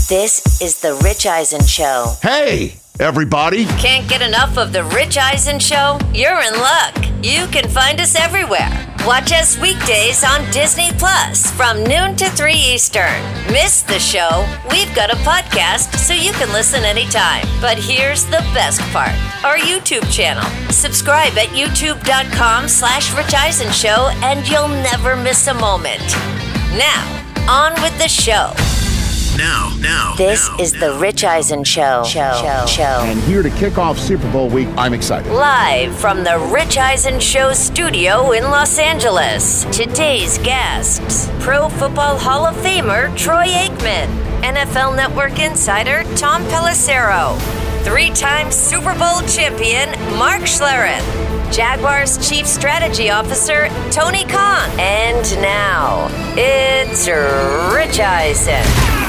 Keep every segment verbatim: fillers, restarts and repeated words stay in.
This is The Rich Eisen Show. Hey, everybody. Can't get enough of The Rich Eisen Show? You're in luck. You can find us everywhere. Watch us weekdays on Disney Plus from noon to three Eastern. Miss the show? We've got a podcast so you can listen anytime. But here's the best part. Our YouTube channel. Subscribe at youtube.com slash Rich Eisen Show and you'll never miss a moment. Now, on with the show. Now, now, This now, is now. The Rich Eisen Show. Show. Show. Show. And here to kick off Super Bowl week, I'm excited. Live from the Rich Eisen Show studio in Los Angeles. Today's guests, Pro Football Hall of Famer Troy Aikman, N F L Network insider Tom Pelissero, three-time Super Bowl champion Mark Schlereth, Jaguars Chief Strategy Officer Tony Khan. And now, it's Rich Eisen.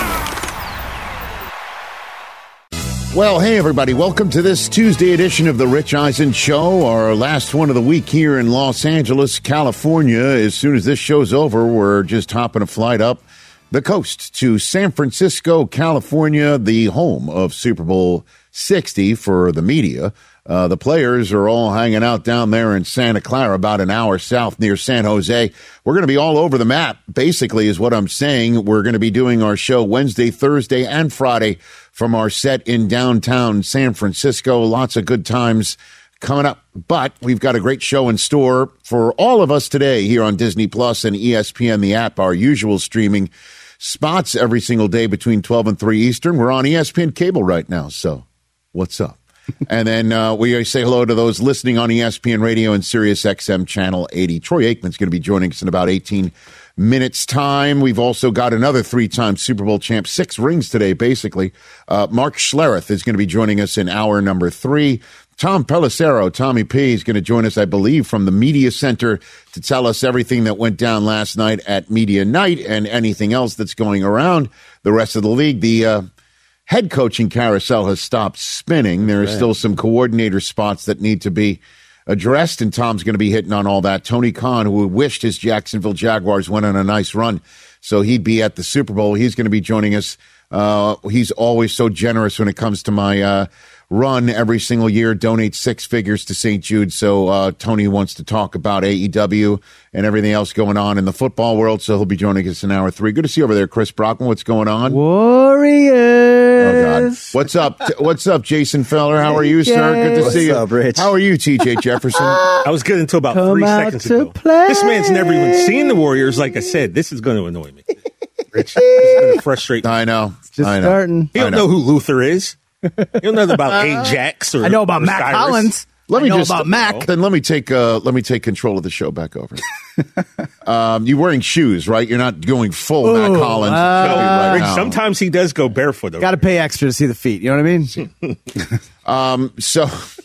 Well, hey, everybody. Welcome to this Tuesday edition of The Rich Eisen Show, our last one of the week here in Los Angeles, California. As soon as this show's over, we're just hopping a flight up the coast to San Francisco, California, the home of Super Bowl sixty for the media. Uh, the players are all hanging out down there in Santa Clara, about an hour south near San Jose. We're going to be all over the map, basically, is what I'm saying. We're going to be doing our show Wednesday, Thursday, and Friday from our set in downtown San Francisco. Lots of good times coming up. But we've got a great show in store for all of us today here on Disney Plus and E S P N, the app, our usual streaming spots every single day between twelve and three Eastern. We're on E S P N cable right now, so what's up? And then uh, we say hello to those listening on E S P N Radio and Sirius X M Channel eighty. Troy Aikman's going to be joining us in about eighteen minutes' time. We've also got another three-time Super Bowl champ, six rings today, basically. Uh, Mark Schlereth is going to be joining us in hour number three. Tom Pelissero, Tommy P, is going to join us, I believe, from the Media Center to tell us everything that went down last night at Media Night and anything else that's going around the rest of the league. The uh, head coaching carousel has stopped spinning. There are right. still some coordinator spots that need to be addressed, and Tom's going to be hitting on all that. Tony Khan, who wished his Jacksonville Jaguars went on a nice run, so he'd be at the Super Bowl. He's going to be joining us. Uh, he's always so generous when it comes to my uh, run every single year, donate six figures to Saint Jude. So uh, Tony wants to talk about A E W and everything else going on in the football world, so he'll be joining us in hour three. Good to see you over there, Chris Brockman. What's going on? Warriors. Oh, God. What's up? What's up, Jason Feller? How are you, sir? Good to What's see you. up, Rich? How are you, T J Jefferson? I was good until about Come three out seconds to ago. play. This man's never even seen the Warriors. Like I said, this is going to annoy me. Rich, this is going to frustrate me. I know. Just I know. starting. You don't I know. know. who Luther is. You don't know about Ajax or I know about or Mac Cyrus. Collins. Let I me know just about Mac. Then let me take uh, let me take control of the show back over. um, you're wearing shoes, right? You're not going full Matt Ooh, Collins. uh, right Rich, now. sometimes he does go barefoot. Over Got to pay extra to see the feet. You know what I mean? Um, so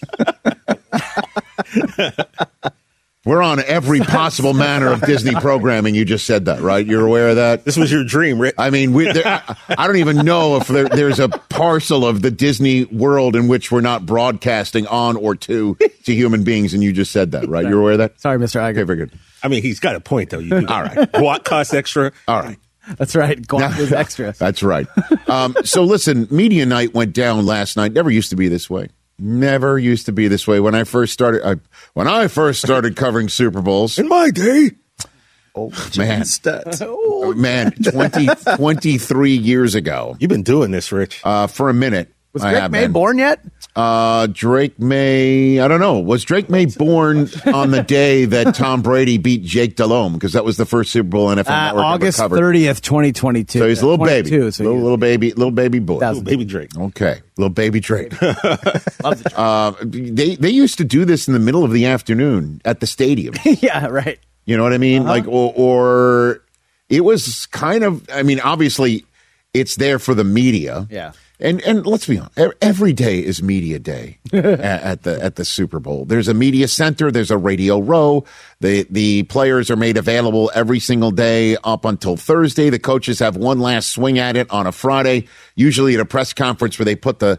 we're on every possible manner of Disney programming. You just said that, right? You're aware of that? This was your dream, Rich. I mean, we, there, I, I don't even know if there, there's a parcel of the Disney world in which we're not broadcasting on or to to human beings, and you just said that, right? You're aware of that? Sorry, Mister Iger. Okay, very good. I mean, he's got a point, though. You do. All right. Guac costs extra. All right. That's right. Guac is extra. That's right. Um, so listen, Media Night went down last night. Never used to be this way. Never used to be this way. When I first started, I, when I first started covering Super Bowls, In my day. Oh, man, stats. man, twenty, twenty-three years ago, You've been doing this, Rich. uh, for a minute. Was I Drake have May been. born yet? Uh, Drake May, I don't know. Was Drake May born on the day that Tom Brady beat Jake Delhomme? Because that was the first Super Bowl N F L Uh, Network August ever covered. thirtieth, twenty twenty-two. So he's a little baby, twenty-two, So little, he's- little baby, little baby boy. That's- Little baby Drake. Okay, little baby Drake. Loves the Uh, they they used to do this in the middle of the afternoon at the stadium. yeah, right. You know what I mean? Like, or, or it was kind of. I mean, obviously, it's there for the media. Yeah. And and let's be honest, e- every day is media day at, at the at the Super Bowl. There's a media center, there's a radio row. The the players are made available every single day up until Thursday. The coaches have one last swing at it on a Friday, usually at a press conference where they put the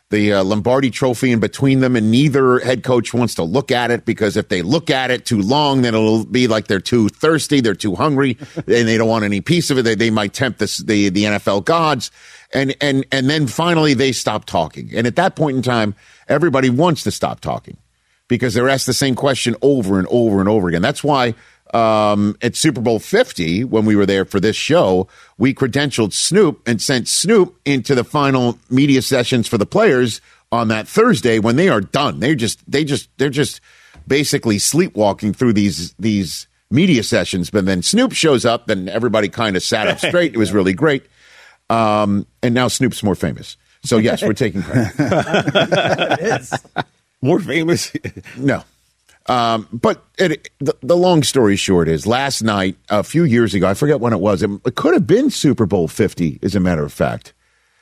the uh, Lombardi Trophy in between them, and neither head coach wants to look at it because if they look at it too long, then it'll be like they're too thirsty, they're too hungry, and they don't want any piece of it. They, they might tempt this, the the N F L gods, and and and then finally they stop talking. And at that point in time, everybody wants to stop talking because they're asked the same question over and over and over again. That's why. Um, at Super Bowl fifty, when we were there for this show, we credentialed Snoop and sent Snoop into the final media sessions for the players on that Thursday when they are done. They're just, they just, they're just basically sleepwalking through these, these media sessions. But then Snoop shows up and everybody kind of sat up straight. It was really great. Um, and now Snoop's more famous. So yes, we're taking credit. It is. More famous? No. Um, but it, the, the long story short is last night, a few years ago, I forget when it was, it, it could have been Super Bowl fifty, as a matter of fact,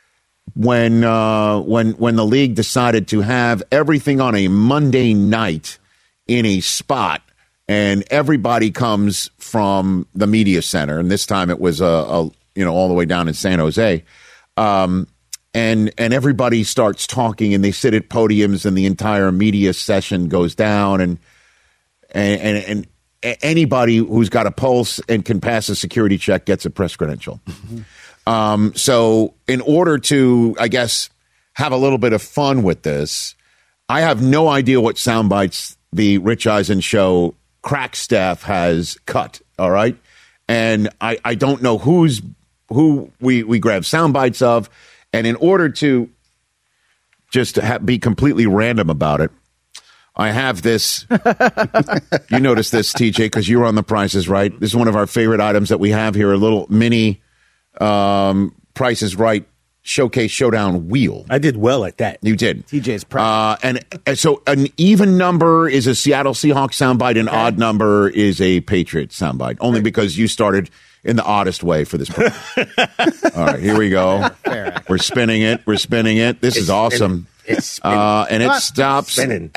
when, uh, when, when the league decided to have everything on a Monday night in a spot and everybody comes from the media center. And this time it was, a, a you know, all the way down in San Jose. Um, and, and everybody starts talking and they sit at podiums and the entire media session goes down and, And, and and anybody who's got a pulse and can pass a security check gets a press credential. Mm-hmm. Um, so in order to, I guess, have a little bit of fun with this, I have no idea what sound bites the Rich Eisen Show crack staff has cut, all right? And I, I don't know who's who we, we grab sound bites of. And in order to just ha- be completely random about it, I have this. You noticed this, T J, because you were on The Price is Right. This is one of our favorite items that we have here, a little mini um, Price is Right Showcase Showdown wheel. I did well at that. You did. T J's proud. Uh, and, and so an even number is a Seattle Seahawks soundbite, an okay. odd number is a Patriot soundbite, only because you started in the oddest way for this program. All right, here we go. Fair, fair. We're spinning it. We're spinning it. This it's is awesome. Spinning. It's uh, and it stops spinning.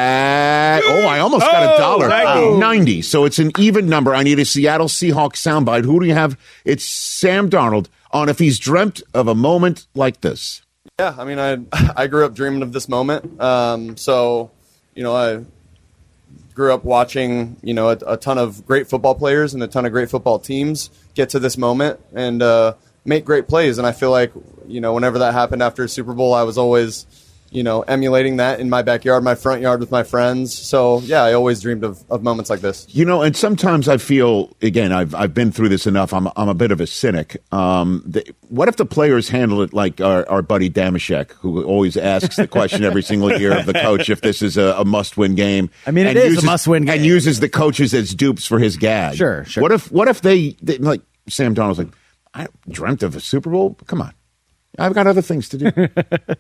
at, oh, I almost got a dollar. ninety. ninety. So it's an even number. I need a Seattle Seahawks soundbite. Who do you have? It's Sam Darnold on If He's Dreamt of a Moment Like This. Yeah, I mean, I I grew up dreaming of this moment. Um, so, you know, I grew up watching, you know, a, a ton of great football players and a ton of great football teams get to this moment and uh, make great plays. And I feel like, you know, whenever that happened after a Super Bowl, I was always, you know, emulating that in my backyard, my front yard with my friends. So, yeah, I always dreamed of, of moments like this. You know, and sometimes I feel, again, I've I've been through this enough. I'm I'm a bit of a cynic. Um, the, what if the players handle it like our, our buddy Damashek, who always asks the question every single year of the coach if this is a, a must-win game? I mean, it and is uses, a must-win game. And uses the coaches as dupes for his gag. Sure, sure. What if, what if they, they like, Sam Darnold's like, I dreamt of a Super Bowl? Come on. I've got other things to do.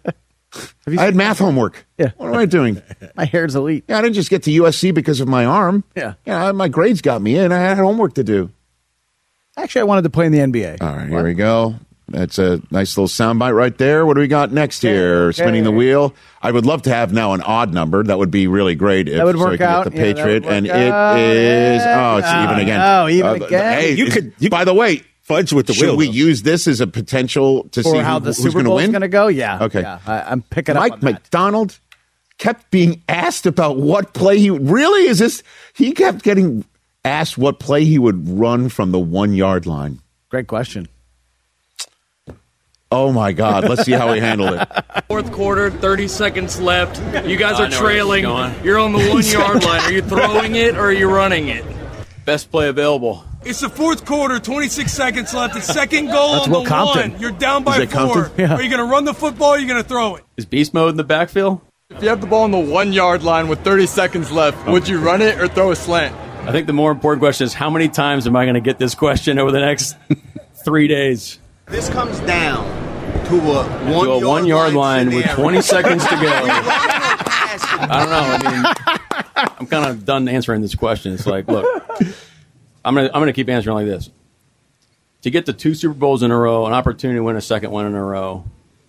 I had math homework. Yeah. What am I doing? My hair's elite. Yeah, I didn't just get to U S C because of my arm. Yeah. Yeah, my grades got me in. I had homework to do. Actually, I wanted to play in the N B A. All right, here we go. That's a nice little soundbite right there. What do we got next here? Okay. Spinning the wheel. I would love to have now an odd number. That would be really great. If, That would so I work could out. Get the Yeah, that Patriot, would work and out. it is. Yeah. Oh, it's Oh, even again. no, even Uh, again. Hey, You could- you by the way, Fudge with the should wheel. we though. use this as a potential to For see how who, the who's Super going to Bowl's win? going to go? Yeah. Okay. Yeah, I, I'm picking up Mike on that. McDonald kept being asked about what play he would. Really? Is this? He kept getting asked what play he would run from the one yard line. Great question. Oh, my God. Let's see how he handled it. Fourth quarter, thirty seconds left. You guys I are know where trailing. this is going. You're on the one-yard line. Are you throwing it or are you running it? Best play available. It's the fourth quarter, twenty-six seconds left. It's second goal That's on Will the Compton. one. You're down by Is that four. Compton? Yeah. Are you going to run the football or are you going to throw it? Is beast mode in the backfield? If you have the ball on the one-yard line with thirty seconds left, would you run it or throw a slant? I think the more important question is how many times am I going to get this question over the next three days? This comes down to a one, To a one yard line with scenario. twenty seconds to go. I don't know. I mean, I'm kind of done answering this question. It's like, look, I'm gonna I'm gonna keep answering like this. To get to two Super Bowls in a row, an opportunity to win a second one in a row,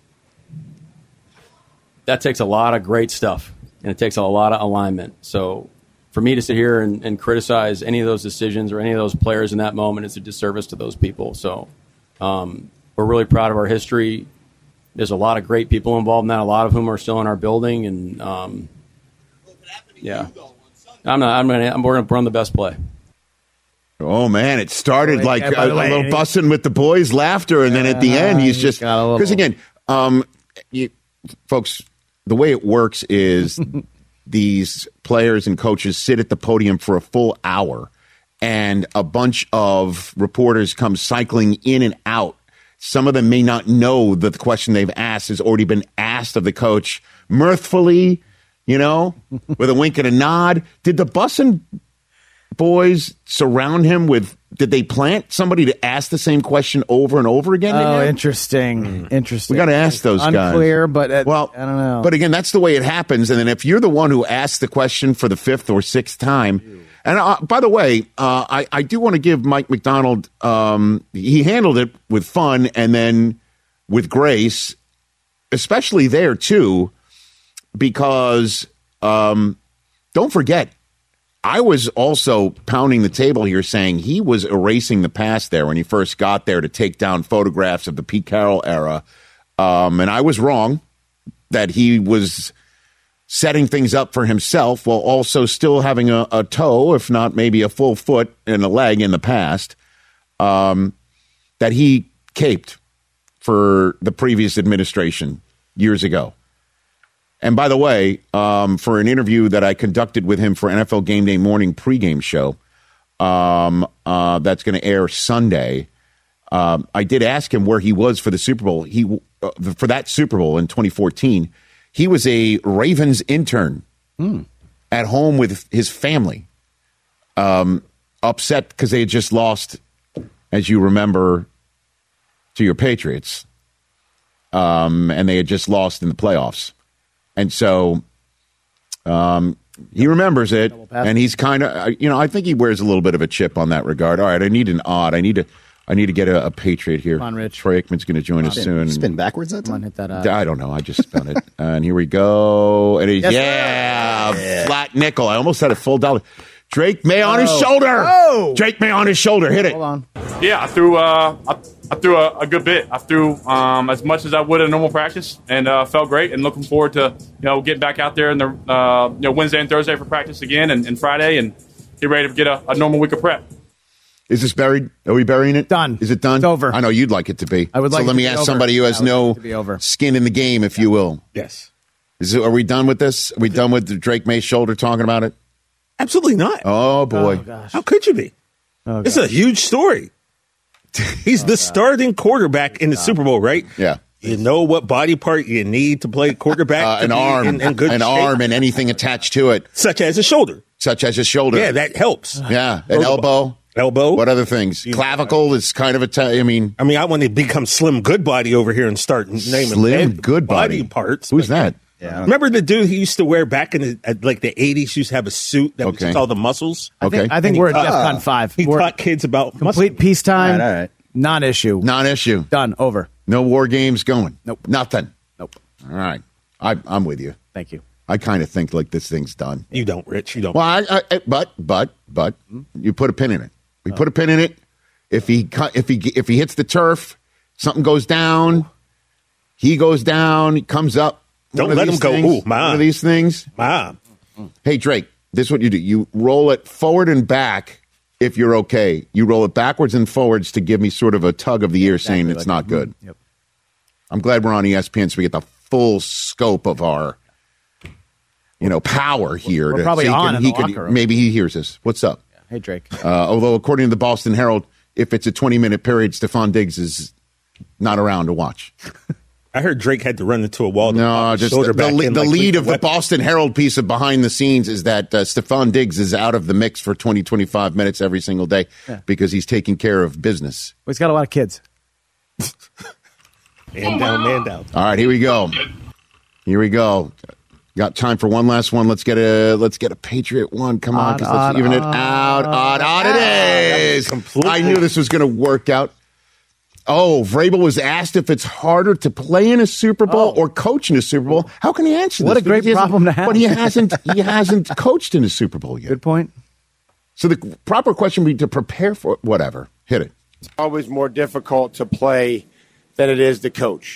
that takes a lot of great stuff, and it takes a lot of alignment. So for me to sit here and, and criticize any of those decisions or any of those players in that moment is a disservice to those people. So um, we're really proud of our history. there's a lot of great people involved in that, a lot of whom are still in our building. And, um, yeah, I'm not, I'm going to, we're going to run the best play. Oh, man, it started like yeah, by a, the a way, little busting with the boys' laughter, and then at the end, he's just, because again, um, you, folks, the way it works is these players and coaches sit at the podium for a full hour, and a bunch of reporters come cycling in and out. Some of them may not know that the question they've asked has already been asked of the coach mirthfully, you know, with a wink and a nod. Did the Bussin' boys surround him with, did they plant somebody to ask the same question over and over again? Oh, interesting. Interesting. We got to ask those Unclear, guys. Unclear, but uh, well, I don't know. But again, that's the way it happens. And then if you're the one who asks the question for the fifth or sixth time, and uh, by the way, uh, I, I do want to give Mike McDonald, um, he handled it with fun and then with grace, especially there too, because um, don't forget, I was also pounding the table here saying he was erasing the past there when he first got there to take down photographs of the Pete Carroll era. Um, and I was wrong that he was setting things up for himself while also still having a, a toe, if not maybe a full foot and a leg in the past, um, that he caped for the previous administration years ago. And by the way, um, for an interview that I conducted with him for N F L Game Day Morning pregame show um, uh, that's going to air Sunday, um, I did ask him where he was for the Super Bowl. He uh, for that Super Bowl in twenty fourteen, he was a Ravens intern mm. at home with his family, um, upset because they had just lost, as you remember, to your Patriots, um, and they had just lost in the playoffs. And so um, he remembers it, and he's kind of, you know, I think he wears a little bit of a chip on that regard. All right, I need an odd. I need to, I need to get a, a Patriot here. Come on, Rich. Troy Aikman's going to join us spin, soon. Spin backwards that time? Come on, hit that odd. I don't know. I just spun it. And here we go. And he's, Yes, yeah, yeah, flat nickel. I almost had a full dollar. Drake May on his Oh. shoulder. Oh. Drake May on his shoulder. Hit it. Hold on. Yeah, I threw. Uh, I, I threw a, a good bit. I threw um, as much as I would in normal practice, and uh, felt great. And looking forward to you know getting back out there in the uh, you know Wednesday and Thursday for practice again, and, and Friday, and get ready to get a, a normal week of prep. Is this buried? Are we burying it? Done. Is it done? It's over. I know you'd like it to be. I would like So it let to me be ask over. somebody who has Yeah, I would no like it to be over. skin in the game, if you will. Yes. Is it, are we done with this? Are we done with the Drake May shoulder talking about it? Absolutely not. Oh, boy. Oh, gosh. How could you be? Oh, This is a huge story. He's the starting quarterback in the Super Bowl, right? Yeah. You know what body part you need to play quarterback? Uh, to an be arm. in, in good an shape, arm and anything attached to it, such as a shoulder. such as a shoulder. Yeah, that helps. Yeah, an elbow. Elbow. What other things? Clavicle is kind of a, t- I mean. I mean, I want to become Slim Goodbody over here and start naming Slim bad Goodbody? body parts. Who's that? Yeah. Remember the dude he used to wear back in the, at like the eighties? He used to have a suit that Okay. was all the muscles. I think, Okay. I think And we're he at taught- DEFCON five. He We're taught kids about complete muscle. peacetime. All right, all right. Non-issue. Non-issue. Done. Over. No war games going. Nope. Nothing. Nope. All right. I, I'm with you. Thank you. I kind of think like this thing's done. You don't, Rich. You don't. Well, I, I, I- but but but you put a pin in it. We put a pin in it. If he cut, if he if he hits the turf, something goes down. He goes down. He comes up. Don't One of let these him go, things- "Ooh, Mom." One of these things. Mom. Hey Drake, this is what you do. You roll it forward and back. If you're okay, you roll it backwards and forwards to give me sort of a tug of the ear, saying Exactly it's like not that. good. Yep. I'm glad we're on E S P N so we get the full scope of our, you know, power here. we're to- probably so he on can- in he the could- locker room. Maybe he hears us. What's up? Hey, Drake. Uh, although, according to the Boston Herald, if it's a twenty-minute period, Stephon Diggs is not around to watch. I heard Drake had to run into a wall. To No, pop his just the, shoulder the, back le- in, the like lead Lethal of the Weapon. Boston Herald piece of behind the scenes is that uh, Stephon Diggs is out of the mix for twenty, twenty-five minutes every single day Yeah. because he's taking care of business. Well, he's got a lot of kids. Man down, man down. All right, here we go. Here we go. Got time for one last one. Let's get a let's get a Patriot one. Come on, Odd, 'cause odd, let's even it odd, out. Odd, odd it is. completely- I knew this was going to work out. Oh, Vrabel was asked if it's harder to play in a Super Bowl Oh. or coach in a Super Bowl. How can he answer What this? a great Because he hasn't- problem to have. But he hasn't. He hasn't coached in a Super Bowl yet. Good point. So the proper question would be to prepare for it. Whatever. Hit it. It's always more difficult to play than it is to coach.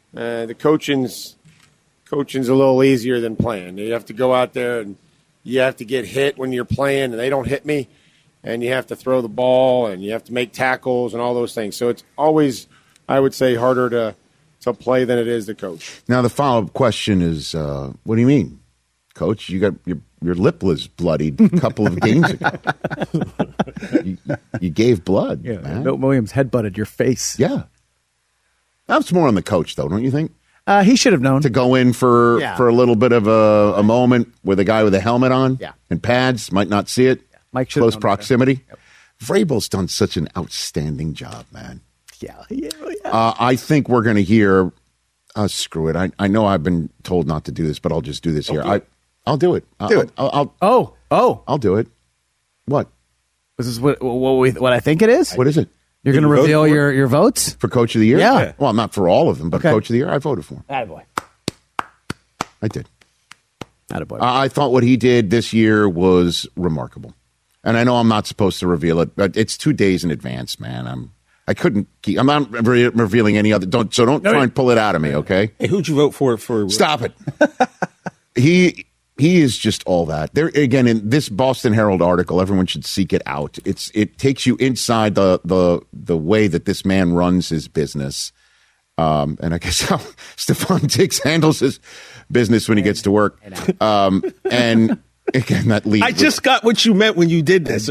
Uh, the coaching's coaching's a little easier than playing. You have to go out there and you have to get hit when you're playing, and they don't hit me, and you have to throw the ball, and you have to make tackles and all those things. So it's always, I would say, harder to to play than it is to coach. Now the follow-up question is, uh, what do you mean, Coach? You got your your lip was bloodied a couple of games ago. you, you gave blood. Yeah, man. Milton Williams headbutted your face. Yeah. That's more on the coach, though, don't you think? Uh, he should have known. To go in for, Yeah. for a little bit of a, a moment with a guy with a helmet on Yeah. and pads, might not see it. Yeah. Mike should have Close known proximity. Yep. Vrabel's done such an outstanding job, man. Yeah, yeah, yeah. Uh, I think we're going to hear, uh, screw it. I, I know I've been told not to do this, but I'll just do this here. do I, it. I'll do it. I'll, Do it. I'll, I'll, Oh, oh. I'll do it. What? This is what what, we, what I think it is? What is it? You're going to you vote reveal for it? your, your votes? For Coach of the Year? Yeah. Well, not for all of them, but Okay. Coach of the Year, I voted for him. Attaboy. I did. Attaboy. I I thought what he did this year was remarkable. And I know I'm not supposed to reveal it, but it's two days in advance, man. I'm I couldn't keep. I'm not re- revealing any other. Don't so don't try and pull it out of me, okay? Hey, who'd you vote for? For Stop it. he he is just all that. There again in this Boston Herald article, everyone should seek it out. It's it takes you inside the the the way that this man runs his business. Um, and I guess how Stephon Diggs handles his business when he gets to work. Um, and again, that lead. I just got what you meant when you did this.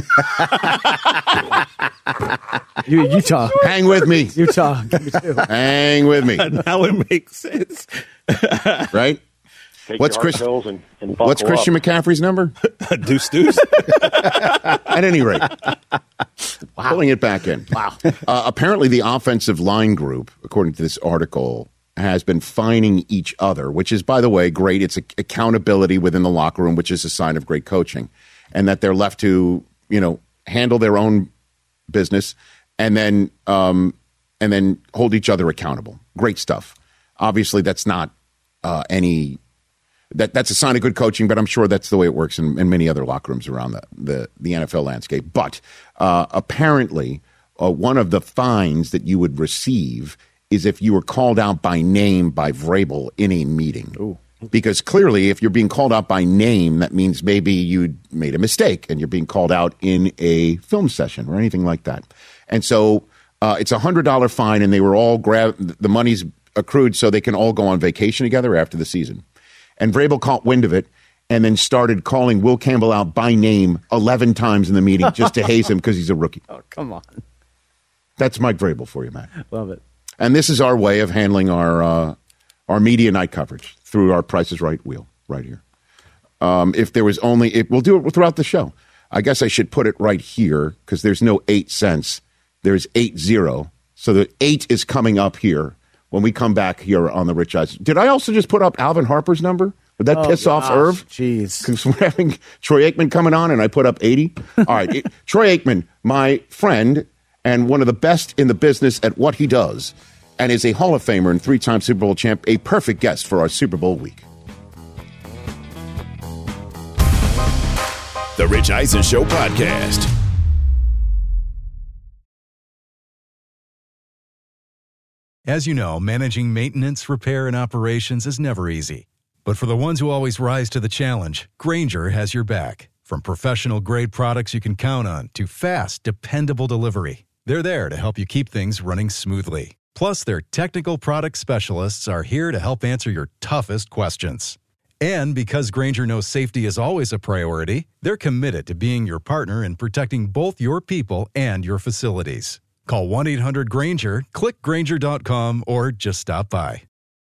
You, Utah. Hang with me. Utah. Give me two. Hang with me. Now it makes sense. Right? Take What's your Chris- pills and, and buckle What's Christian up. McCaffrey's number? Deuce deuce. At any rate, pulling it back in. Wow. Uh, apparently, the offensive line group, according to this article, has been fining each other, which is, by the way, great. It's a- accountability within the locker room, which is a sign of great coaching, and that they're left to, you know, handle their own business and then um, and then hold each other accountable. Great stuff. Obviously, that's not uh, any. That that's a sign of good coaching, but I'm sure that's the way it works in, in many other locker rooms around the, the, the N F L landscape. But uh, apparently, uh, one of the fines that you would receive is if you were called out by name by Vrabel in a meeting. Ooh. Because clearly, if you're being called out by name, that means maybe you made a mistake and you're being called out in a film session or anything like that. And so uh, it's a one hundred dollars fine, and they were all grab the money's accrued so they can all go on vacation together after the season. And Vrabel caught wind of it and then started calling Will Campbell out by name eleven times in the meeting just to haze him because he's a rookie. Oh, come on. That's Mike Vrabel for you, man. Love it. And this is our way of handling our uh, our media night coverage through our Price is Right wheel right here. Um, if there was only, it, we'll do it throughout the show. I guess I should put it right here because there's no eight cents. There's eight zero. So the eight is coming up here when we come back here on the Rich Eisen. Did I also just put up Alvin Harper's number? Would that Oh, piss off gosh. Irv? Jeez. Because we're having Troy Aikman coming on and I put up eighty. All right. It, Troy Aikman, my friend and one of the best in the business at what he does, and is a Hall of Famer and three-time Super Bowl champ, a perfect guest for our Super Bowl week. The Rich Eisen Show podcast. As you know, managing maintenance, repair, and operations is never easy. But for the ones who always rise to the challenge, Grainger has your back. From professional-grade products you can count on to fast, dependable delivery, they're there to help you keep things running smoothly. Plus, their technical product specialists are here to help answer your toughest questions. And because Grainger knows safety is always a priority, they're committed to being your partner in protecting both your people and your facilities. Call one eight hundred Grainger, click Grainger dot com, or just stop by.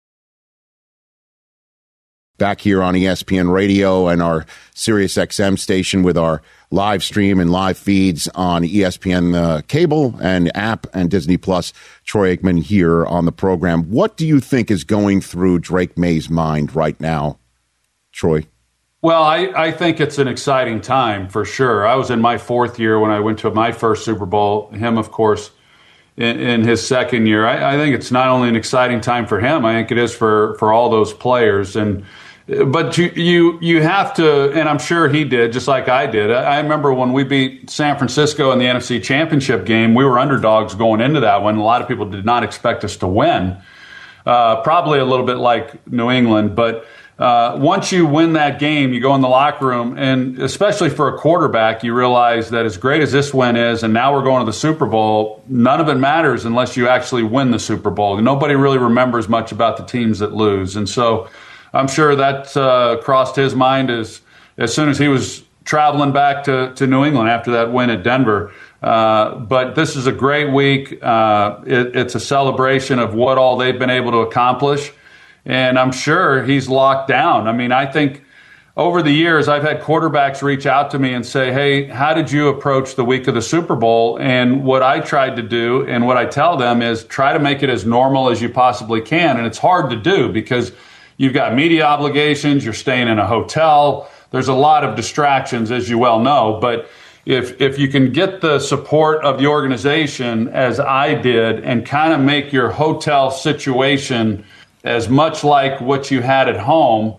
Back here on E S P N Radio and our Sirius X M station with our live stream and live feeds on E S P N uh, cable and app and Disney Plus. Troy Aikman here on the program. What do you think is going through Drake May's mind right now, Troy? Well, I, I think it's an exciting time for sure. I was in my fourth year when I went to my first Super Bowl. Him, of course, in, in his second year. I, I think it's not only an exciting time for him. I think it is for, for all those players. And but you, you you have to, and I'm sure he did, just like I did. I, I remember when we beat San Francisco in the N F C Championship game. We were underdogs going into that one. A lot of people did not expect us to win. uh, probably a little bit like New England. But uh, once you win that game, you go in the locker room, and especially for a quarterback, you realize that as great as this win is, and now we're going to the Super Bowl, none of it matters unless you actually win the Super Bowl. Nobody really remembers much about the teams that lose. And so I'm sure that uh, crossed his mind as, as soon as he was traveling back to, to New England after that win at Denver. Uh, but this is a great week. Uh, it, it's a celebration of what all they've been able to accomplish. And I'm sure he's locked down. I mean, I think over the years, I've had quarterbacks reach out to me and say, hey, how did you approach the week of the Super Bowl? And what I tried to do and what I tell them is try to make it as normal as you possibly can. And it's hard to do because you've got media obligations, you're staying in a hotel. There's a lot of distractions, as you well know. But if if you can get the support of the organization, as I did, and kind of make your hotel situation as much like what you had at home,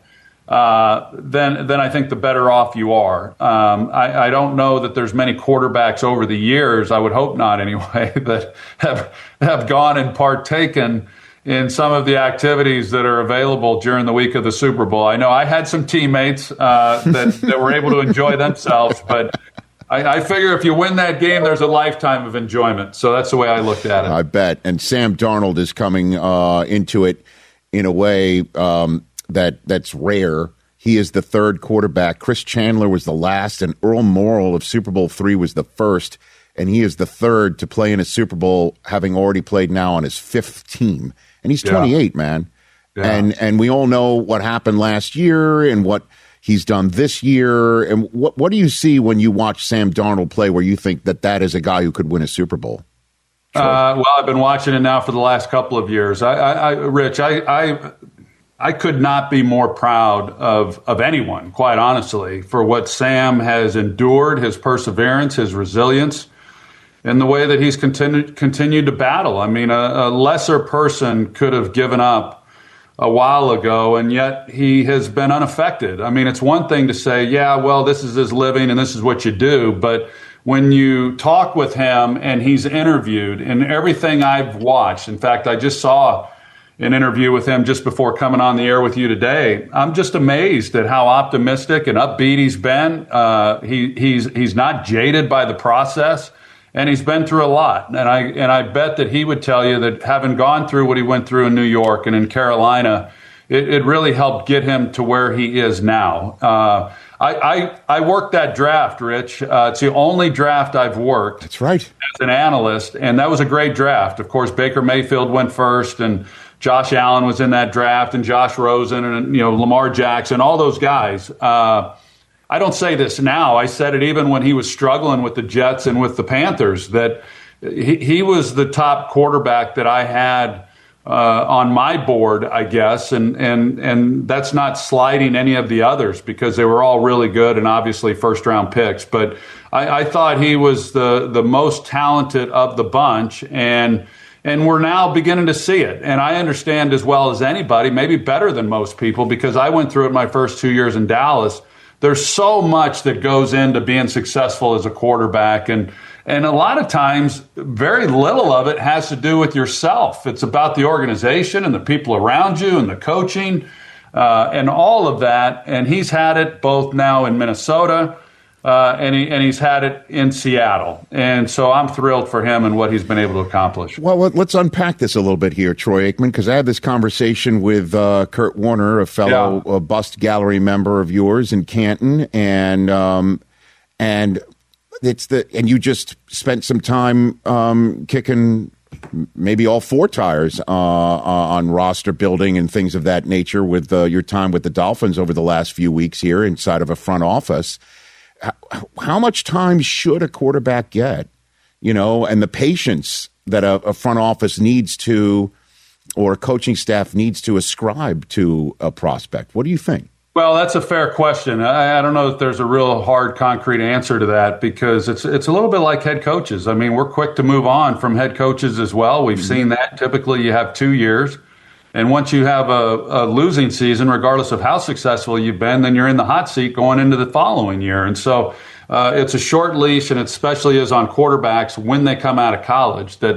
uh, then then I think the better off you are. Um, I, I don't know that there's many quarterbacks over the years, I would hope not anyway, that have have gone and partaken in some of the activities that are available during the week of the Super Bowl. I know I had some teammates uh, that, that were able to enjoy themselves, but I, I figure if you win that game, there's a lifetime of enjoyment. So that's the way I looked at it. I bet. And Sam Darnold is coming uh, into it in a way um, that that's rare. He is the third quarterback. Chris Chandler was the last, and Earl Morrall of Super Bowl three was the first. And he is the third to play in a Super Bowl, having already played now on his fifth team. And he's twenty-eight, yeah. man. Yeah. And and we all know what happened last year and what he's done this year. And what what do you see when you watch Sam Darnold play where you think that that is a guy who could win a Super Bowl? Sure. Uh, well, I've been watching it now for the last couple of years. I, I, I Rich, I, I I could not be more proud of, of anyone, quite honestly, for what Sam has endured, his perseverance, his resilience, and the way that he's continued continued to battle. I mean, a, a lesser person could have given up a while ago, and yet he has been unaffected. I mean, it's one thing to say, yeah, well, this is his living and this is what you do, but when you talk with him and he's interviewed, and everything I've watched, in fact, I just saw an interview with him just before coming on the air with you today, I'm just amazed at how optimistic and upbeat he's been. Uh, he, he's he's not jaded by the process, and he's been through a lot. And I and I bet that he would tell you that having gone through what he went through in New York and in Carolina, it, it really helped get him to where he is now. Uh, I, I, I worked that draft, Rich. Uh, it's the only draft I've worked. That's right. As an analyst, and that was a great draft. Of course, Baker Mayfield went first, and Josh Allen was in that draft, and Josh Rosen, and you know Lamar Jackson, all those guys. Uh, I don't say this now. I said it even when he was struggling with the Jets and with the Panthers, that he, he was the top quarterback that I had Uh, on my board, I guess, and and and that's not slighting any of the others because they were all really good and obviously first round picks. But I, I thought he was the the most talented of the bunch, and and we're now beginning to see it. And I understand as well as anybody, maybe better than most people, because I went through it my first two years in Dallas. There's so much that goes into being successful as a quarterback, and and a lot of times, very little of it has to do with yourself. It's about the organization and the people around you and the coaching uh, and all of that. And he's had it both now in Minnesota uh, and, he, and he's had it in Seattle. And so I'm thrilled for him and what he's been able to accomplish. Well, let's unpack this a little bit here, Troy Aikman, because I had this conversation with uh, Kurt Warner, a fellow yeah. uh, Bust Gallery member of yours in Canton, and um, and. It's the and you just spent some time um, kicking maybe all four tires uh, uh, on roster building and things of that nature with uh, your time with the Dolphins over the last few weeks here inside of a front office. How, how much time should a quarterback get, you know, and the patience that a, a front office needs to or a coaching staff needs to ascribe to a prospect? What do you think? Well, that's a fair question. I, I don't know if there's a real hard, concrete answer to that because it's it's a little bit like head coaches. I mean, we're quick to move on from head coaches as well. We've mm-hmm. seen that. Typically, you have two years. And once you have a, a losing season, regardless of how successful you've been, then you're in the hot seat going into the following year. And so uh, it's a short leash, and it especially is on quarterbacks when they come out of college, that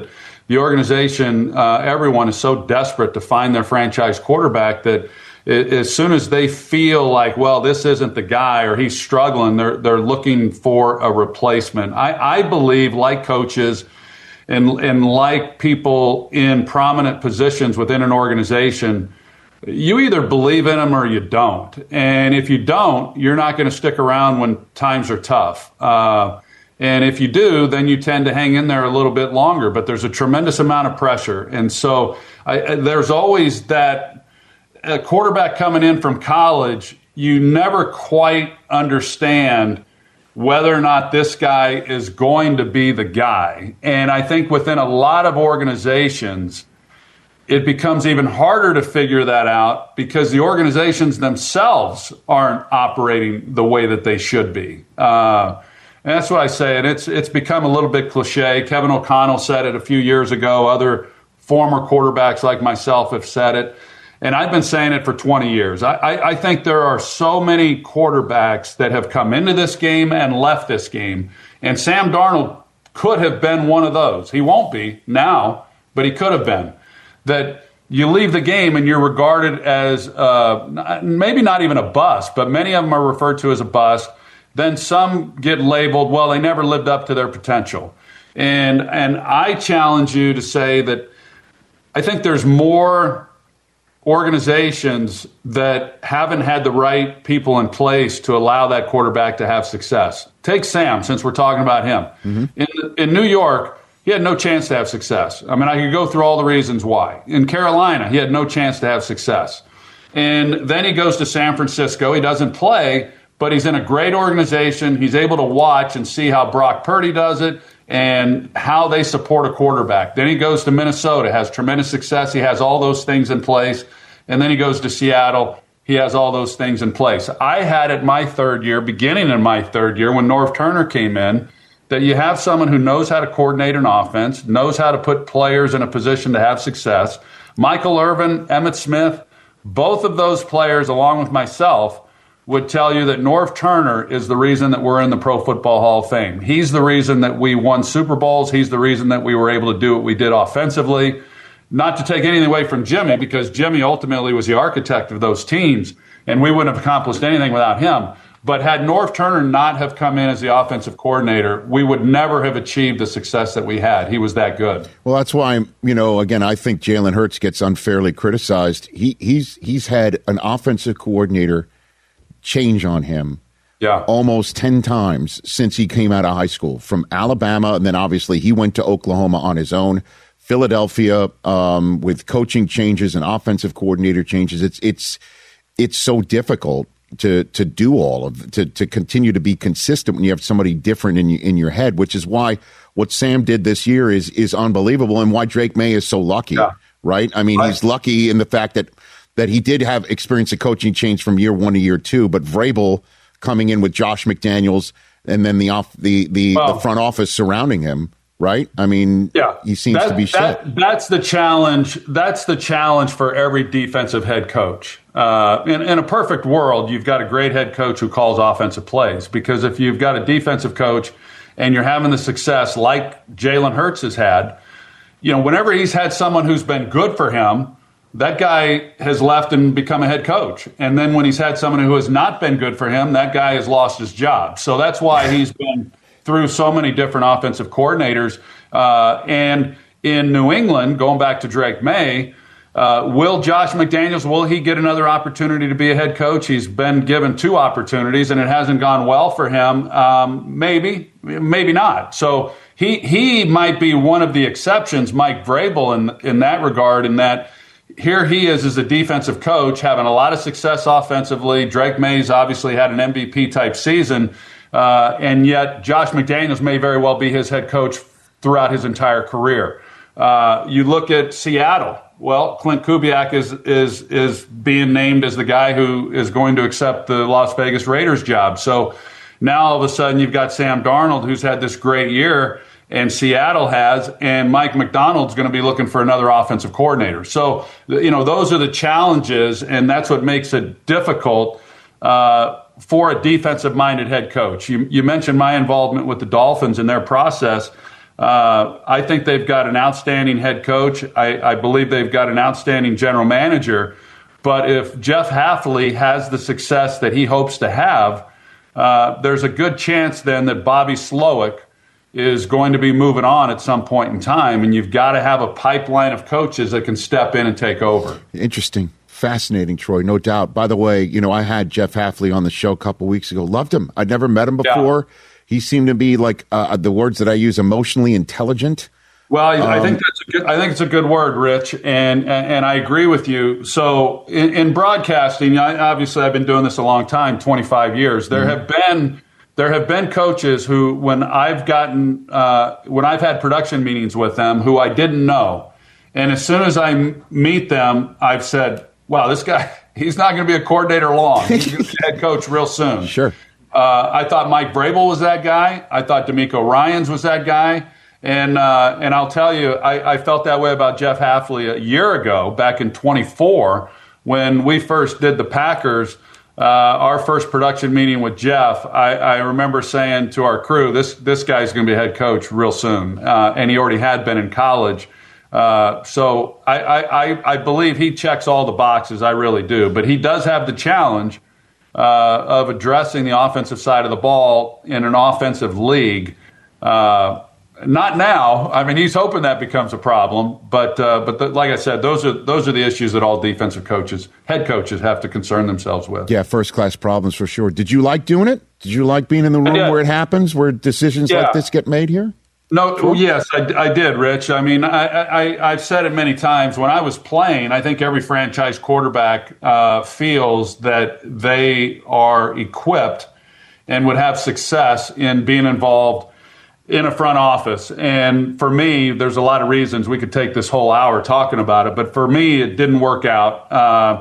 the organization, uh, everyone is so desperate to find their franchise quarterback that it, as soon as they feel like, well, this isn't the guy or he's struggling, they're they're looking for a replacement. I, I believe, like coaches and and like people in prominent positions within an organization, you either believe in them or you don't. And if you don't, you're not going to stick around when times are tough. Uh, and if you do, then you tend to hang in there a little bit longer. But there's a tremendous amount of pressure. And so I, there's always that a quarterback coming in from college, you never quite understand whether or not this guy is going to be the guy. And I think within a lot of organizations, it becomes even harder to figure that out because the organizations themselves aren't operating the way that they should be. Uh, and that's what I say. And it's it's become a little bit cliche. Kevin O'Connell said it a few years ago. Other former quarterbacks like myself have said it. And I've been saying it for twenty years. I, I, I think there are so many quarterbacks that have come into this game and left this game. And Sam Darnold could have been one of those. He won't be now, but he could have been. That you leave the game and you're regarded as uh, maybe not even a bust, but many of them are referred to as a bust. Then some get labeled, well, they never lived up to their potential. And and I challenge you to say that I think there's more organizations that haven't had the right people in place to allow that quarterback to have success. Take Sam, since we're talking about him. Mm-hmm. In, in New York, he had no chance to have success. I mean, I could go through all the reasons why. In Carolina, he had no chance to have success. And then he goes to San Francisco. He doesn't play, but he's in a great organization. He's able to watch and see how Brock Purdy does it and how they support a quarterback. Then he goes to Minnesota, has tremendous success. He has all those things in place. And then he goes to Seattle. He has all those things in place. I had it my third year, beginning in my third year, when Norv Turner came in, that you have someone who knows how to coordinate an offense, knows how to put players in a position to have success. Michael Irvin, Emmitt Smith, both of those players, along with myself, would tell you that Norv Turner is the reason that we're in the Pro Football Hall of Fame. He's the reason that we won Super Bowls. He's the reason that we were able to do what we did offensively. Not to take anything away from Jimmy, because Jimmy ultimately was the architect of those teams, and we wouldn't have accomplished anything without him. But had Norv Turner not have come in as the offensive coordinator, we would never have achieved the success that we had. He was that good. Well, that's why, you know, again, I think Jalen Hurts gets unfairly criticized. He he's he's had an offensive coordinator change on him yeah. almost ten times since he came out of high school, from Alabama, and then obviously he went to Oklahoma on his own. Philadelphia, um, with coaching changes and offensive coordinator changes. It's it's it's so difficult to to do all of to to continue to be consistent when you have somebody different in you, in your head, which is why what Sam did this year is is unbelievable, and why Drake May is so lucky, yeah. right? I mean, right. He's lucky in the fact that that he did have experience of coaching change from year one to year two, but Vrabel coming in with Josh McDaniels and then the off the the, well, the front office surrounding him. Right? I mean, yeah, he seems that, to be that, set. That's the challenge. That's the challenge for every defensive head coach. Uh, in, in a perfect world, you've got a great head coach who calls offensive plays, because if you've got a defensive coach and you're having the success like Jalen Hurts has had, you know, whenever he's had someone who's been good for him, that guy has left and become a head coach. And then when he's had someone who has not been good for him, that guy has lost his job. So that's why he's been through so many different offensive coordinators. Uh, and in New England, going back to Drake May, uh, will Josh McDaniels, will he get another opportunity to be a head coach? He's been given two opportunities, and it hasn't gone well for him. Um, maybe, maybe not. So he he might be one of the exceptions, Mike Vrabel, in, in that regard, in that here he is as a defensive coach, having a lot of success offensively. Drake May's obviously had an M V P-type season. Uh, and yet Josh McDaniels may very well be his head coach throughout his entire career. Uh, you look at Seattle. Well, Clint Kubiak is is is being named as the guy who is going to accept the Las Vegas Raiders job. So now all of a sudden you've got Sam Darnold, who's had this great year, and Seattle has, and Mike Macdonald's going to be looking for another offensive coordinator. So, you know, those are the challenges, and that's what makes it difficult uh for a defensive-minded head coach. You, you mentioned my involvement with the Dolphins in their process. Uh, I think they've got an outstanding head coach. I, I believe they've got an outstanding general manager. But if Jeff Hafley has the success that he hopes to have, uh, there's a good chance then that Bobby Slowick is going to be moving on at some point in time, and you've got to have a pipeline of coaches that can step in and take over. Interesting. Fascinating, Troy, no doubt. By the way, you know, I had Jeff Hafley on the show a couple weeks ago. Loved him. I'd never met him before. Yeah. He seemed to be like uh, the words that I use, emotionally intelligent. Well, I um, think that's a good, I think it's a good word, Rich, and and, and I agree with you. So in, in broadcasting, I, obviously I've been doing this a long time, twenty-five years. There mm-hmm. have been there have been coaches who, when I've gotten uh, when I've had production meetings with them, who I didn't know, and as soon as I m- meet them, I've said, "Wow, this guy, he's not going to be a coordinator long. He's going to be a head coach real soon." Sure. Uh, I thought Mike Vrabel was that guy. I thought D'Amico Ryans was that guy. And uh, and I'll tell you, I, I felt that way about Jeff Hafley a year ago, back in twenty-four, when we first did the Packers. Uh, our first production meeting with Jeff, I, I remember saying to our crew, "This this guy's going to be a head coach real soon," uh, and he already had been in college. Uh, so I, I I believe he checks all the boxes. I really do, but he does have the challenge uh, of addressing the offensive side of the ball in an offensive league. Uh, Not now. I mean, he's hoping that becomes a problem, but uh, but the, like I said, those are those are the issues that all defensive coaches, head coaches, have to concern themselves with. Yeah, first class problems for sure. Did you like doing it? Did you like being in the room where it happens, where decisions yeah. like this get made here? No, sure. yes, I, I did, Rich. I mean, I, I I've said it many times. When I was playing, I think every franchise quarterback uh, feels that they are equipped and would have success in being involved in a front office. And for me, there's a lot of reasons. We could take this whole hour talking about it, but for me, it didn't work out uh,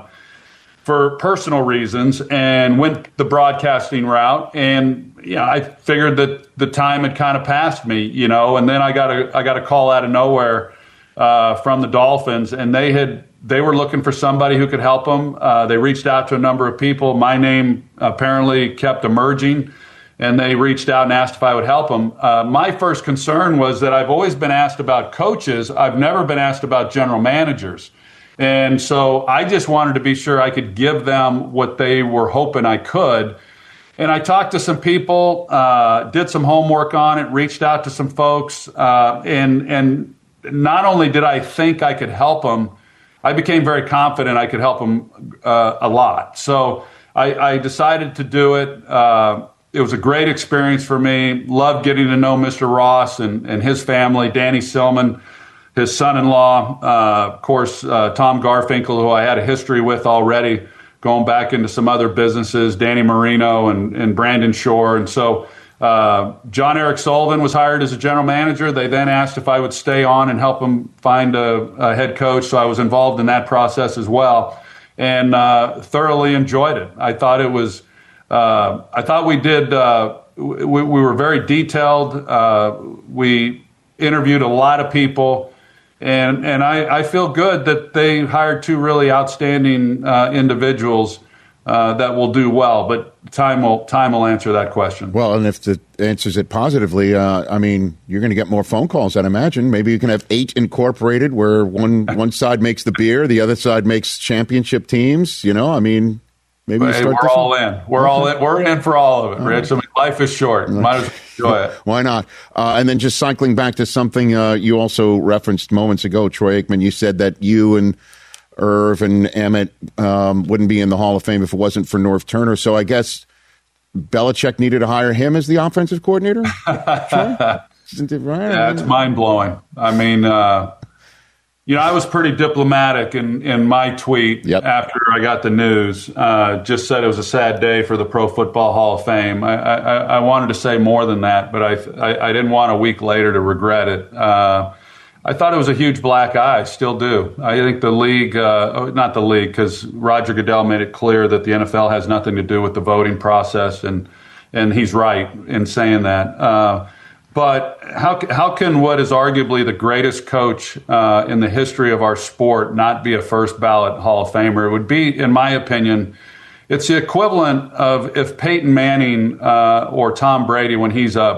for personal reasons, and went the broadcasting route. And you know, I figured that the time had kind of passed me, you know, and then I got a I got a call out of nowhere uh, from the Dolphins, and they had they were looking for somebody who could help them. Uh, they reached out to a number of people. My name apparently kept emerging, and they reached out and asked if I would help them. Uh, my first concern was that I've always been asked about coaches. I've never been asked about general managers. And so I just wanted to be sure I could give them what they were hoping I could. And I talked to some people, uh, did some homework on it, reached out to some folks. Uh, and, and not only did I think I could help them, I became very confident I could help them uh, a lot. So I, I decided to do it. Uh, It was a great experience for me. Loved getting to know Mister Ross and, and his family, Danny Silman, his son-in-law, uh, of course, uh, Tom Garfinkel, who I had a history with already, going back into some other businesses, Danny Marino and, and Brandon Shore. And so uh, John Eric Sullivan was hired as a general manager. They then asked if I would stay on and help them find a, a head coach. So I was involved in that process as well, and uh, thoroughly enjoyed it. I thought it was Uh, I thought we did, uh, we, we were very detailed. Uh, we interviewed a lot of people, and, and I, I feel good that they hired two really outstanding uh, individuals uh, that will do well, but time will time will answer that question. Well, and if it answers it positively, uh, I mean, you're going to get more phone calls, I'd imagine. Maybe you can have eight incorporated where one, one side makes the beer, the other side makes championship teams, you know, I mean... Maybe hey, we're all in. We're all in. We're in for all of it, Rich. I mean, life is short. Might as well enjoy it. Why not? Uh, and then just cycling back to something uh, you also referenced moments ago, Troy Aikman. You said that you and Irv and Emmett um, wouldn't be in the Hall of Fame if it wasn't for Norv Turner. So I guess Belichick needed to hire him as the offensive coordinator? Troy? Isn't it right? Yeah, it's mind blowing. I mean. Uh, You know, I was pretty diplomatic in, in my tweet yep. after I got the news. Uh, just said it was a sad day for the Pro Football Hall of Fame. I, I, I wanted to say more than that, but I, I, I didn't want a week later to regret it. Uh, I thought it was a huge black eye, still do. I think the league, uh, not the league, because Roger Goodell made it clear that the N F L has nothing to do with the voting process, and and he's right in saying that. Uh, But how how can what is arguably the greatest coach uh, in the history of our sport not be a first ballot Hall of Famer? It would be, in my opinion, it's the equivalent of if Peyton Manning uh, or Tom Brady, when he's up,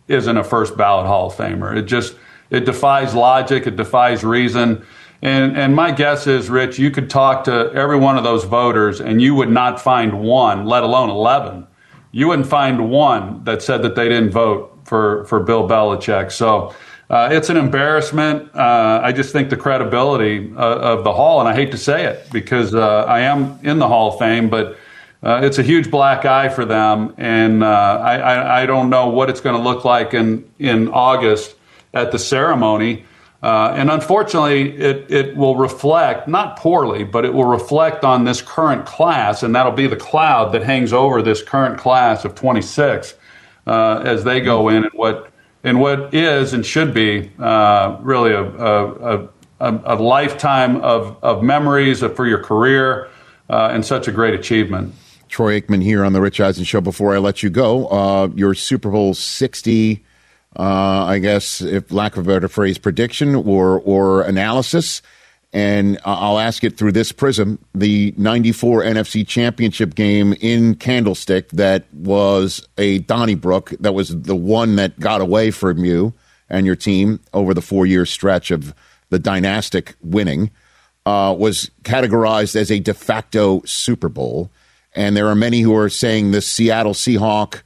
isn't a first ballot Hall of Famer. It just it defies logic. It defies reason. And and my guess is, Rich, you could talk to every one of those voters, and you would not find one, let alone eleven. You wouldn't find one that said that they didn't vote for for Bill Belichick. So. Uh, it's an embarrassment. Uh, I just think the credibility uh, of the Hall, and I hate to say it because uh, I am in the Hall of Fame, but uh, it's a huge black eye for them. And uh, I, I, I don't know what it's going to look like in, in August at the ceremony. Uh, and unfortunately, it, it will reflect, not poorly, but it will reflect on this current class, and that'll be the cloud that hangs over this current class of twenty-six uh, as they go in and what And what is and should be uh, really a, a, a, a lifetime of, of memories for your career uh, and such a great achievement. Troy Aikman here on the Rich Eisen Show. Before I let you go, uh, your Super Bowl sixty, uh, I guess, if lack of a better phrase, prediction or or analysis. And I'll ask it through this prism. The ninety-four N F C Championship game in Candlestick that was a Donnybrook, that was the one that got away from you and your team over the four-year stretch of the dynastic winning, uh, was categorized as a de facto Super Bowl. And there are many who are saying the Seattle Seahawks,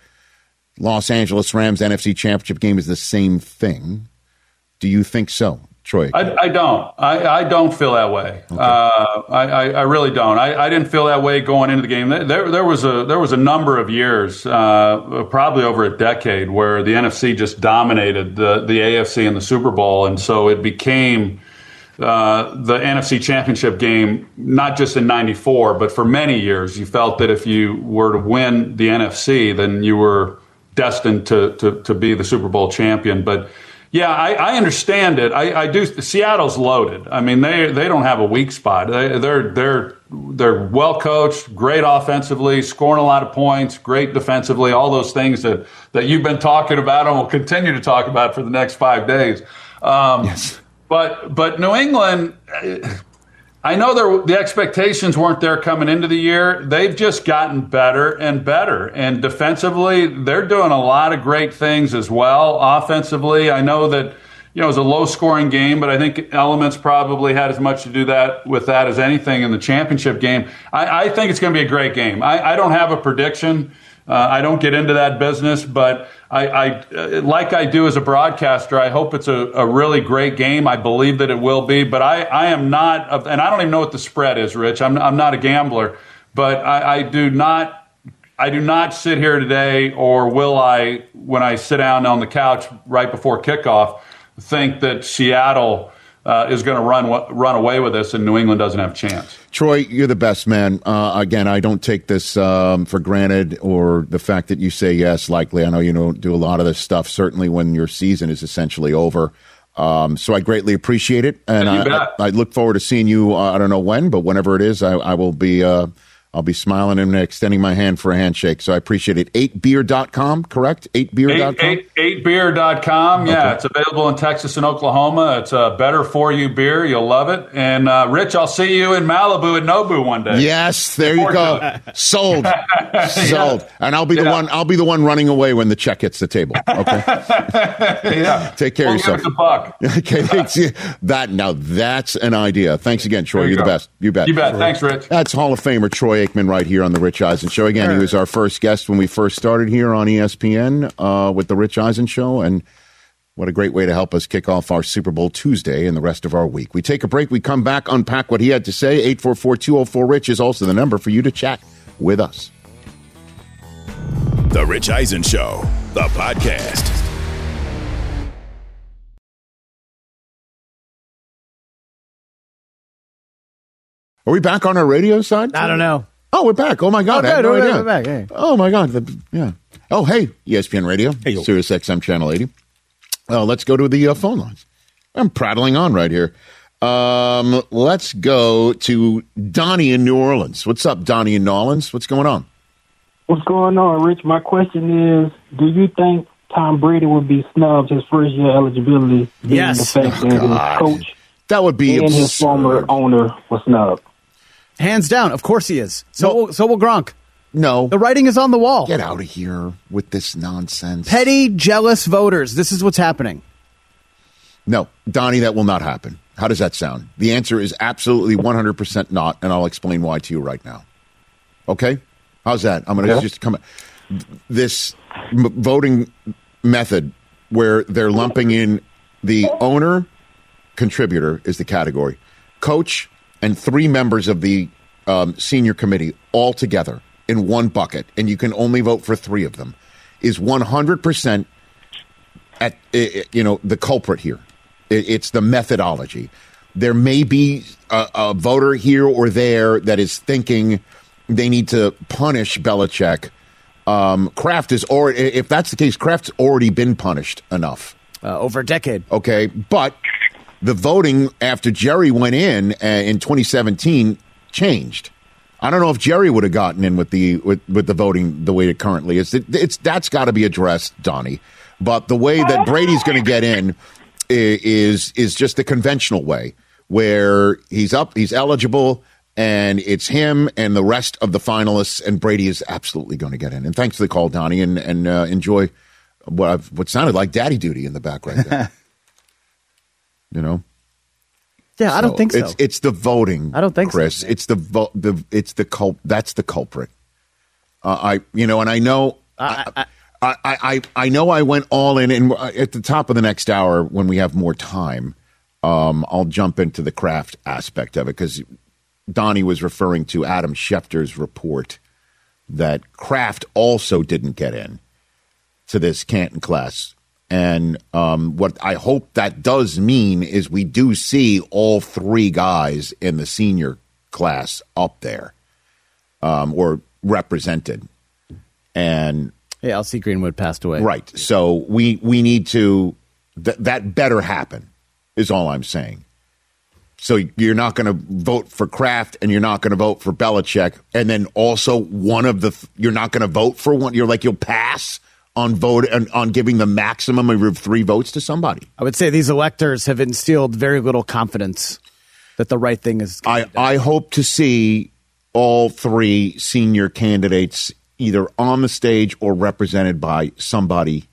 Los Angeles Rams N F C Championship game is the same thing. Do you think so? Troy? I, I don't. I, I don't feel that way. Okay. Uh, I, I really don't. I, I didn't feel that way going into the game. There, there was a there was a number of years, uh, probably over a decade, where the N F C just dominated the, the A F C in the Super Bowl, and so it became uh, the N F C Championship game, not just in ninety-four, but for many years. You felt that if you were to win the N F C, then you were destined to to, to be the Super Bowl champion. But yeah, I, I understand it. I, I do. Seattle's loaded. I mean, they they don't have a weak spot. They, they're they're they're well coached, great offensively, scoring a lot of points, great defensively. All those things that, that you've been talking about and will continue to talk about for the next five days. Um, yes. But but New England, I know there, the expectations weren't there coming into the year. They've just gotten better and better. And defensively, they're doing a lot of great things as well. Offensively, I know that, you know, it was a low-scoring game, but I think elements probably had as much to do that with that as anything in the championship game. I, I think it's going to be a great game. I, I don't have a prediction. Uh, I don't get into that business, but I, I uh, like I do as a broadcaster, I hope it's a, a really great game. I believe that it will be, but I, I am not, and I don't even know what the spread is, Rich. I'm, I'm not a gambler, but I, I do not, I do not sit here today, or will I, when I sit down on the couch right before kickoff, think that Seattle Uh, is going to run run away with this, and New England doesn't have a chance. Troy, you're the best, man. Uh, again, I don't take this um, for granted, or the fact that you say yes, likely. I know you don't do a lot of this stuff, certainly when your season is essentially over. Um, so I greatly appreciate it, and I, I, I look forward to seeing you, uh, I don't know when, but whenever it is, I, I will be uh, I'll be smiling and extending my hand for a handshake. So I appreciate it. eight beer dot com, correct? eight beer dot com? eight beer dot com, yeah. Okay. It's available in Texas and Oklahoma. It's a better-for-you beer. You'll love it. And, uh, Rich, I'll see you in Malibu at Nobu one day. Yes, there you go. Sold. Sold. Yeah. And I'll be the yeah. one I'll be the one running away when the check hits the table. Okay? Yeah. Take care we'll of yourself. Give us a buck. Okay, that, now that's an idea. Thanks again, Troy. You You're go. the best. You bet. You bet. Thanks, Rich. That's Hall of Famer Troy Aikman right here on the Rich Eisen Show. Again, he was our first guest when we first started here on E S P N uh, with the Rich Eisen Show, and what a great way to help us kick off our Super Bowl Tuesday and the rest of our week. We take a break. We come back, unpack what he had to say. eight four four, two oh four, RICH is also the number for you to chat with us. The Rich Eisen Show, the podcast. Are we back on our radio side? I don't know. Oh, we're back. Oh, my God. Oh, I had no we're idea. back. Hey. Oh, my God. The, yeah. Oh, hey, E S P N Radio, hey, Sirius X M Channel eighty. Uh, let's go to the uh, phone lines. I'm prattling on right here. Um, let's go to Donnie in New Orleans. What's up, Donnie in New Orleans? What's going on? What's going on, Rich? My question is, do you think Tom Brady would be snubbed his first year eligibility? Yes. The fact Oh, that God. his coach That would be and absurd. his former owner was snubbed. Hands down. Of course he is. So, will, so will Gronk. No. The writing is on the wall. Get out of here with this nonsense. Petty, jealous voters. This is what's happening. No, Donnie, that will not happen. How does that sound? The answer is absolutely one hundred percent not, and I'll explain why to you right now. Okay? How's that? I'm going to Yeah. just come. This m- voting method where they're lumping in the owner, contributor is the category, coach, and three members of the um, senior committee all together in one bucket, and you can only vote for three of them, is one hundred percent at, you know, the culprit here. It's the methodology. There may be a, a voter here or there that is thinking they need to punish Belichick. Um, Kraft is already, if that's the case, Kraft's already been punished enough. Uh, over a decade. Okay, but the voting after Jerry went in uh, in twenty seventeen changed. I don't know if Jerry would have gotten in with the with, with the voting the way it currently is. It, it's that's got to be addressed, Donnie. But the way that Brady's going to get in is is just the conventional way, where he's up, he's eligible, and it's him and the rest of the finalists, and Brady is absolutely going to get in. And thanks for the call, Donnie, and and uh, enjoy what I've, what sounded like daddy duty in the back right there. You know. Yeah, I don't think so. It's it's the voting. I don't think Chris. so. Chris. It's the vo- the it's the cul- That's the culprit. Uh, I you know, and I know. I, I, I, I, I know I went all in, and at the top of the next hour, when we have more time, um, I'll jump into the Kraft aspect of it, because Donnie was referring to Adam Schefter's report that Kraft also didn't get in to this Canton class. And um, what I hope that does mean is we do see all three guys in the senior class up there um, or represented. And yeah, L C Greenwood passed away. Right. So we we need to th- that better happen is all I'm saying. So you're not going to vote for Kraft, and you're not going to vote for Belichick, and then also one of the th- you're not going to vote for one. You're like you'll pass on vote on, on giving the maximum of three votes to somebody. I would say these electors have instilled very little confidence that the right thing is. I I hope to see all three senior candidates either on the stage or represented by somebody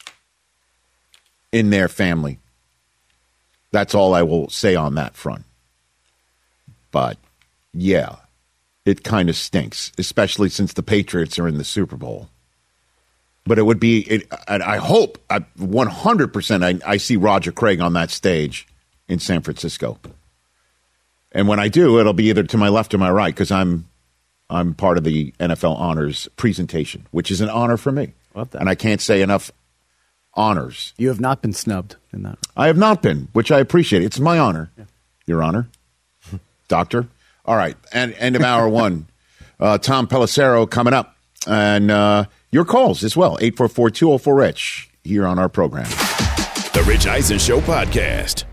in their family. That's all I will say on that front. But, yeah, it kind of stinks, especially since the Patriots are in the Super Bowl. But it would be, it, and I hope, I, one hundred percent I, I see Roger Craig on that stage in San Francisco. And when I do, it'll be either to my left or my right, because I'm I'm part of the N F L Honors presentation, which is an honor for me. Love that. And I can't say enough honors. You have not been snubbed in that. I have not been, which I appreciate. It's my honor, yeah. Your honor, Doctor. All right, and end of hour one. Uh, Tom Pelissero coming up. And uh, your calls as well, eight four four, two oh four, RICH, here on our program. The Rich Eisen Show podcast.